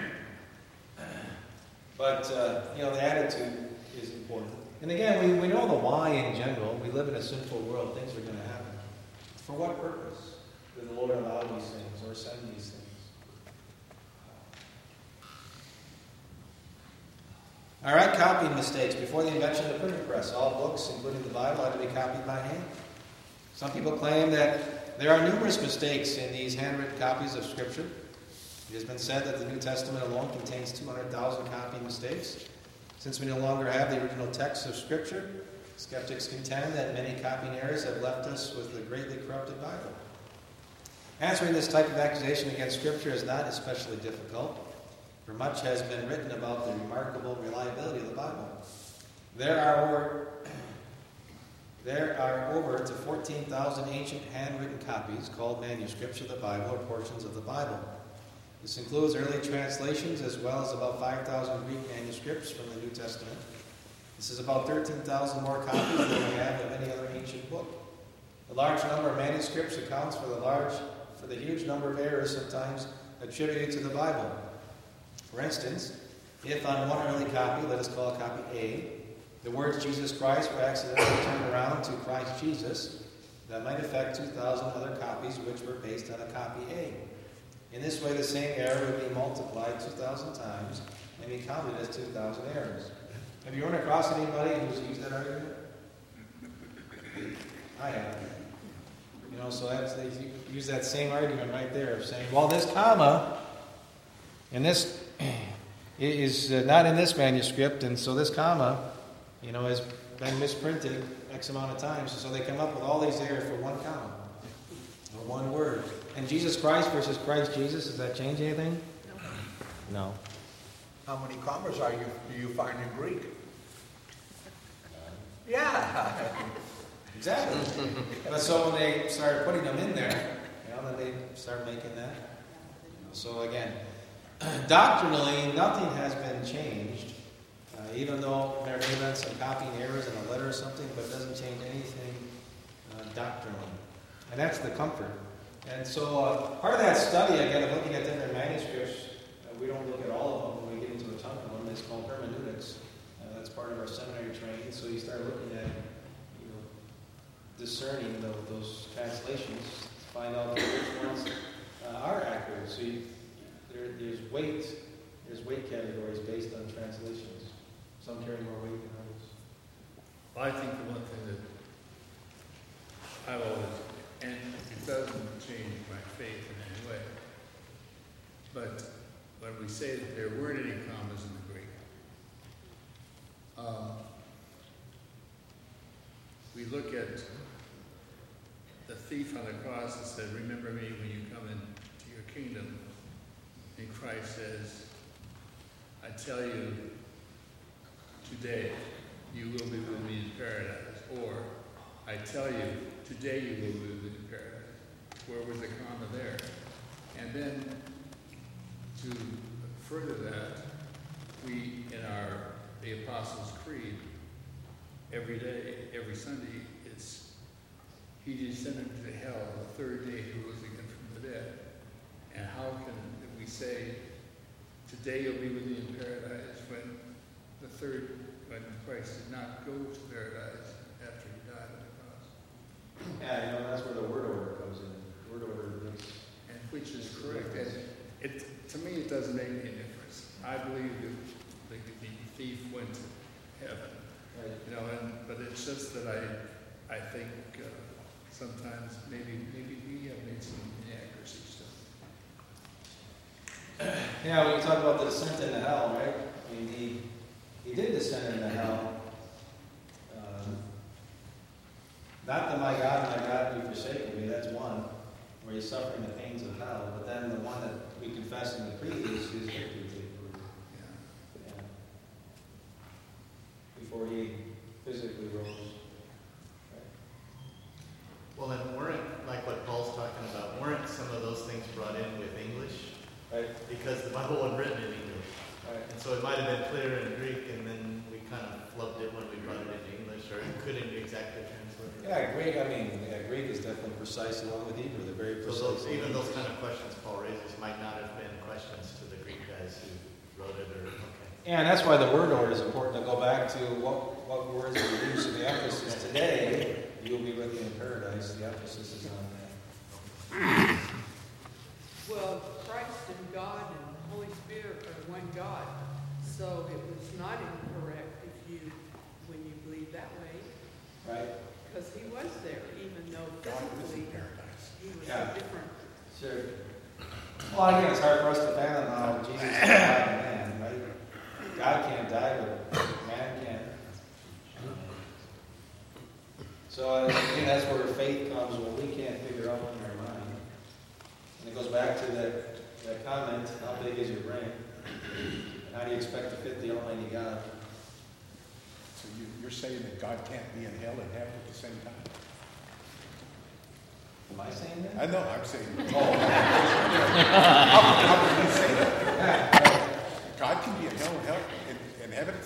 But, uh, you know, the attitude is important. And again, we, we know the why in general. We live in a sinful world. Things are going to happen. For what purpose did the Lord allow these things or send these things? All right, copying mistakes. Before the invention of the printing press, all books, including the Bible, had to be copied by hand. Some people claim that there are numerous mistakes in these handwritten copies of Scripture. It has been said that the New Testament alone contains two hundred thousand copy mistakes. Since we no longer have the original text of Scripture, skeptics contend that many copying errors have left us with a greatly corrupted Bible. Answering this type of accusation against Scripture is not especially difficult, for much has been written about the remarkable reliability of the Bible. There are over, there are over to fourteen thousand ancient handwritten copies called manuscripts of the Bible or portions of the Bible. This includes early translations as well as about five thousand Greek manuscripts from the New Testament. This is about thirteen thousand more copies than we have of any other ancient book. The large number of manuscripts accounts for the large, for the huge number of errors sometimes attributed to the Bible. For instance, if on one early copy, let us call it copy A, the words Jesus Christ were accidentally turned around to Christ Jesus, that might affect two thousand other copies which were based on a copy A. In this way, the same error would be multiplied two thousand times and be counted as two thousand errors. Have you run across anybody who's used that argument? I have. You know, so that's, they use that same argument right there of saying, well, this comma and this is not in this manuscript, and so this comma, you know, has been misprinted X amount of times, so they come up with all these errors for one comma or one word. And Jesus Christ versus Christ Jesus, does that change anything? No. How many commas are you do you find in Greek? Yeah. Exactly. But so when they started putting them in there, you know, then they started making that. So again, doctrinally, nothing has been changed, uh, even though there may have been some copying errors in a letter or something, but it doesn't change anything uh, doctrinally. And that's the comfort. And so uh, part of that study, again, of looking at different manuscripts, uh, we don't look at all of them when we get into a ton of them. It's called hermeneutics. Uh, that's part of our seminary training. So you start looking at, you know, discerning the, those translations to find out which ones uh, are accurate. So you, there, there's weight, there's weight categories based on translations. Some carry more weight than others. Well, I think the one thing that I've always, and it doesn't change my faith in any way, but when we say that there weren't any commas in the Greek, um, we look at the thief on the cross that said, remember me when you come into your kingdom. And Christ says, I tell you, today you will be with me in paradise. Or, I tell you, today you will be with me in paradise. Where was the comma there? And then, to further that, we, in our, the Apostles' Creed, every day, every Sunday, it's, he descended to hell the third day he rose again from the dead. And how can we say, today you'll be with me in paradise, when the third, when Christ did not go to paradise after he died on the cross? Yeah, you know, that's where the word order comes in. Word order is... And which is correct. And it, to me, it doesn't make any difference. I believe that the, the thief went to heaven. Right. You know, and, but it's just that I, I think uh, sometimes maybe, maybe we have made some inaccuracies still. Yeah, when you talk about the descent into hell, right? I mean, he, he did descend into hell. Um, not that my God, my God, you forsaken me, that's one, where he's suffering the pains of hell. But then the one that we confess in the creed is his victory. Yeah. Yeah. Before he physically rose. Right. Well, and weren't, like what Paul's talking about, weren't some of those things brought in with English? Right. Because the Bible wasn't written in English. Right. And so it might have been clearer in Greek, and then we kind of flubbed it when we brought it into English, or it couldn't exactly translate it. Yeah, Greek, I mean, yeah, Greek is definitely precise along with Hebrew. They're very precise. So those, even those kind of questions Paul raises might not have been questions to the Greek guys who wrote it, or, okay. Yeah, and that's why the word order is important to go back to what, what words are used in the emphasis. Today, you will be with me in paradise. The emphasis is on that. Well, Christ and God and the Holy Spirit are one God. So it was not incorrect if you, when you believe that way. Right? Because he was there, even though physically he was Yeah. so different. Sure. Well, again, it's hard for us to fathom how Jesus is God and man, right? God can't die, but man can. So I think that's where faith comes, when we can't figure out in our mind. And it goes back to that, that comment, how big is your brain? And how do you expect to fit the Almighty God? So you, you're saying that God can't be in hell and heaven at the same time? Am I saying that? I know, I'm saying, oh, how, how can you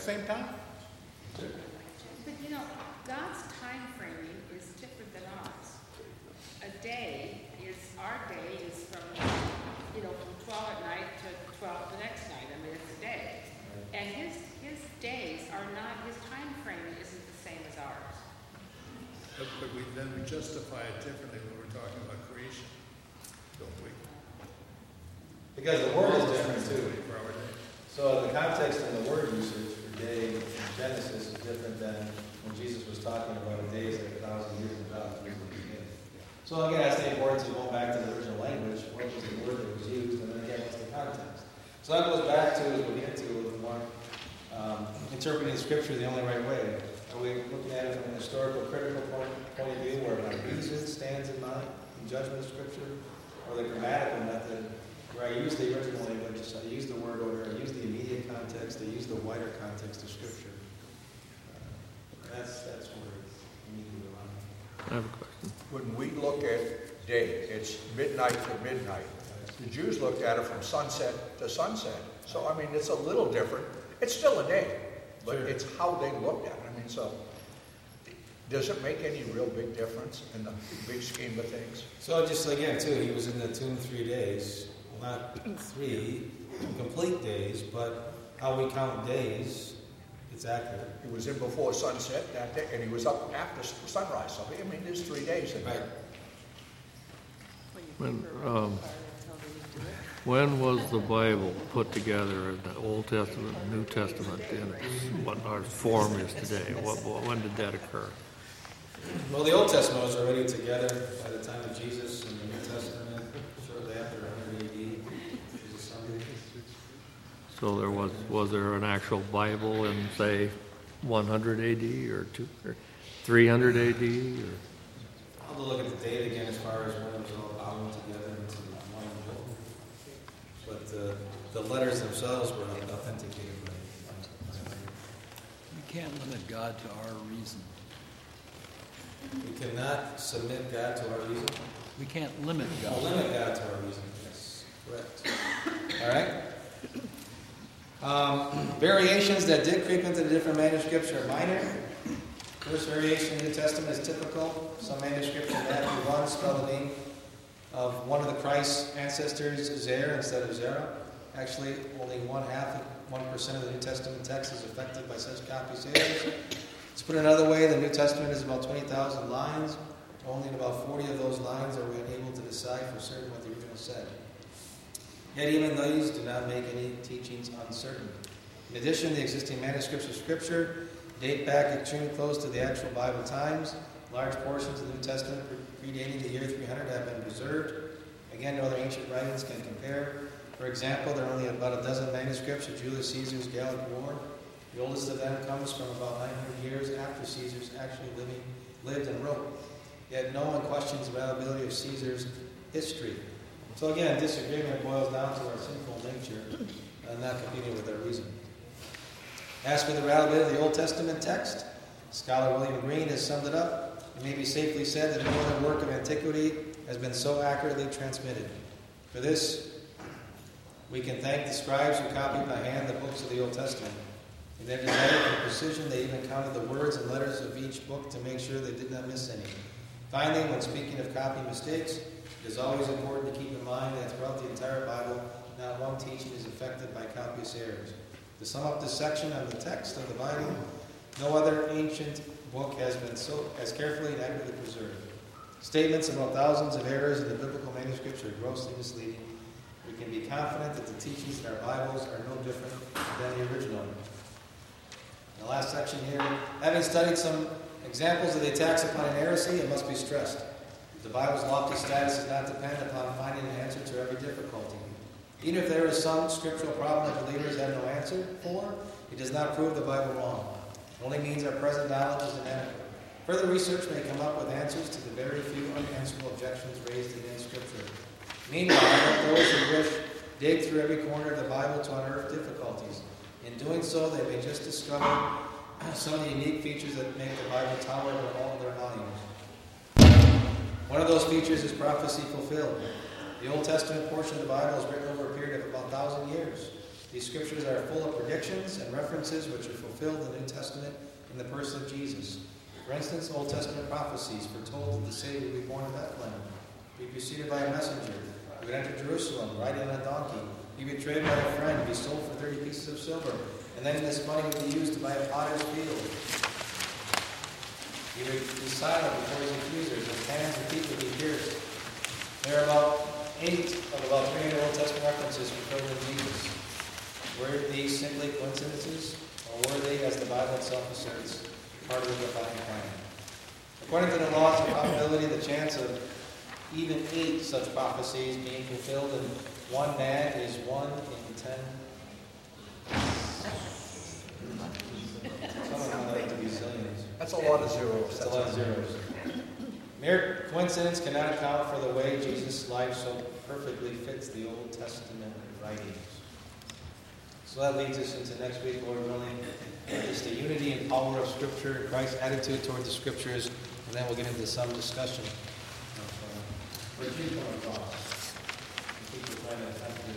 same time. But you know, God's time framing is different than ours. A day is, our day is from, you know, from twelve at night to twelve the next night. I mean, it's a day. And his his days are not, his time framing isn't the same as ours. But, but we, then we justify it differently when we're talking about creation, don't we? Because the word is different too. For our day. So the context and the word usage for day in Genesis is different than when Jesus was talking about a day is like a thousand years in God. So again, that's the importance of going back to the original language. What was the word that was used, and then again, what's the context? So that goes back to, as we get into with more um, interpreting Scripture the only right way. Are we looking at it from an historical, critical point, point of view, where my reason stands in mind in judgment of Scripture, or the grammatical method, where I use the original language, I use the word order, I use the immediate context, I use the wider context of Scripture. Uh, that's that's where we need to go on. I have a question. When we look at day, it's midnight to midnight. The Jews looked at it from sunset to sunset. So, I mean, it's a little different. It's still a day, but Sure. it's how they looked at it. I mean, so does it make any real big difference in the big scheme of things? So just again, too, he was in the tomb three days. Well, not three complete days, but how we count days, it's accurate. He was in before sunset that day, and he was up after sunrise. So, I mean, there's three days in there. When, um, when was the Bible put together in the Old Testament and New Testament in its, what our form is today? What, what, when did that occur? Well, the Old Testament was already together by the time of Jesus, and the New Testament shortly after one hundred A D. Jesus Sunday. So there was, was there an actual Bible in, say, one hundred A D or two, or three hundred A D? Or? I'll have to look at the date again as far as when it was all bound together into one book. But uh, the letters themselves were authenticated by. We can't limit God to our reason. We cannot submit God to our reason. We can't limit God. Oh, limit God to our reason. Yes, correct. All right. Um, variations that did creep into the different manuscripts are minor. First variation in the New Testament is typical. Some manuscripts in Matthew one spell the name of one of the Christ's ancestors, Zer, instead of Zerah. Actually, only one half, one percent of the New Testament text is affected by such copies errors. To put it another way, the New Testament is about twenty thousand lines. Only in about forty of those lines are we able to decide for certain what the original said. Yet even these do not make any teachings uncertain. In addition, the existing manuscripts of Scripture date back extremely close to the actual Bible times. Large portions of the New Testament predating the year three hundred have been preserved. Again, no other ancient writings can compare. For example, there are only about a dozen manuscripts of Julius Caesar's Gallic War. The oldest of them comes from about nine hundred years after Caesar's actually living, lived and wrote. Yet no one questions the availability of Caesar's history. So again, disagreement boils down to our sinful nature and not competing with our reason. As for the reliability of the Old Testament text, scholar William Green has summed it up. It may be safely said that no other work of antiquity has been so accurately transmitted. For this, we can thank the scribes who copied by hand the books of the Old Testament. In their desire for precision, they even counted the words and letters of each book to make sure they did not miss any. Finally, when speaking of copy mistakes, it is always important to keep in mind that throughout the entire Bible, not one teaching is affected by copious errors. To sum up this section on the text of the Bible, no other ancient book has been so as carefully and accurately preserved. Statements about thousands of errors in the biblical manuscripts are grossly misleading. We can be confident that the teachings in our Bibles are no different than the original. The last section here, having studied some examples of the attacks upon an heresy, it must be stressed. The Bible's lofty status does not depend upon finding an answer to every difficulty. Even if there is some scriptural problem that believers have no answer for, it does not prove the Bible wrong. It only means our present knowledge is inadequate. Further research may come up with answers to the very few unanswerable objections raised against Scripture. Meanwhile, let those who wish dig through every corner of the Bible to unearth difficulties. In doing so, they may just discover some of the unique features that make the Bible tower over all of their volumes. One of those features is prophecy fulfilled. The Old Testament portion of the Bible is written over a period of about a thousand years. These scriptures are full of predictions and references which are fulfilled in the New Testament in the person of Jesus. For instance, Old Testament prophecies foretold that the Savior would be born in Bethlehem, be preceded by a messenger, he would enter Jerusalem riding on a donkey, be betrayed by a friend, be sold for thirty pieces of silver, and then this money would be used to buy a potter's field. He would be silent before his accusers, and hands and feet would be pierced. There are about eight of about three hundred Old Testament references fulfilled in Jesus. Were these simply coincidences, or were they, as the Bible itself asserts, part of the divine plan? According to the laws of probability, the chance of even eight such prophecies being fulfilled in one man is one in ten. Someone might like to be zillions. That's a lot of zeros. That's a lot of zeros. Mere coincidence cannot account for the way Jesus' life so perfectly fits the Old Testament writings. So that leads us into next week, Lord willing, just the unity and power of Scripture, Christ's attitude toward the Scriptures, and then we'll get into some discussion of uh, where Jesus coming from. I think we're trying to attempt to get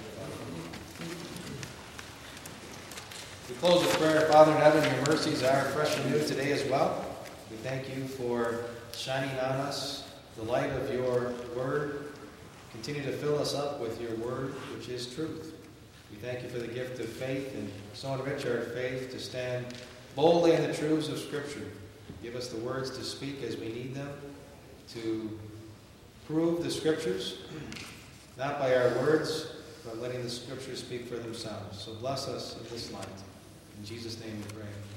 the We close with prayer. Father in heaven, your mercies are fresh and new today as well. We thank you for shining on us the light of your word. Continue to fill us up with your word, which is truth. We thank you for the gift of faith, and so enrich our faith to stand boldly in the truths of Scripture. Give us the words to speak as we need them, to prove the Scriptures, not by our words, but letting the Scriptures speak for themselves. So bless us in this light. In Jesus' name we pray.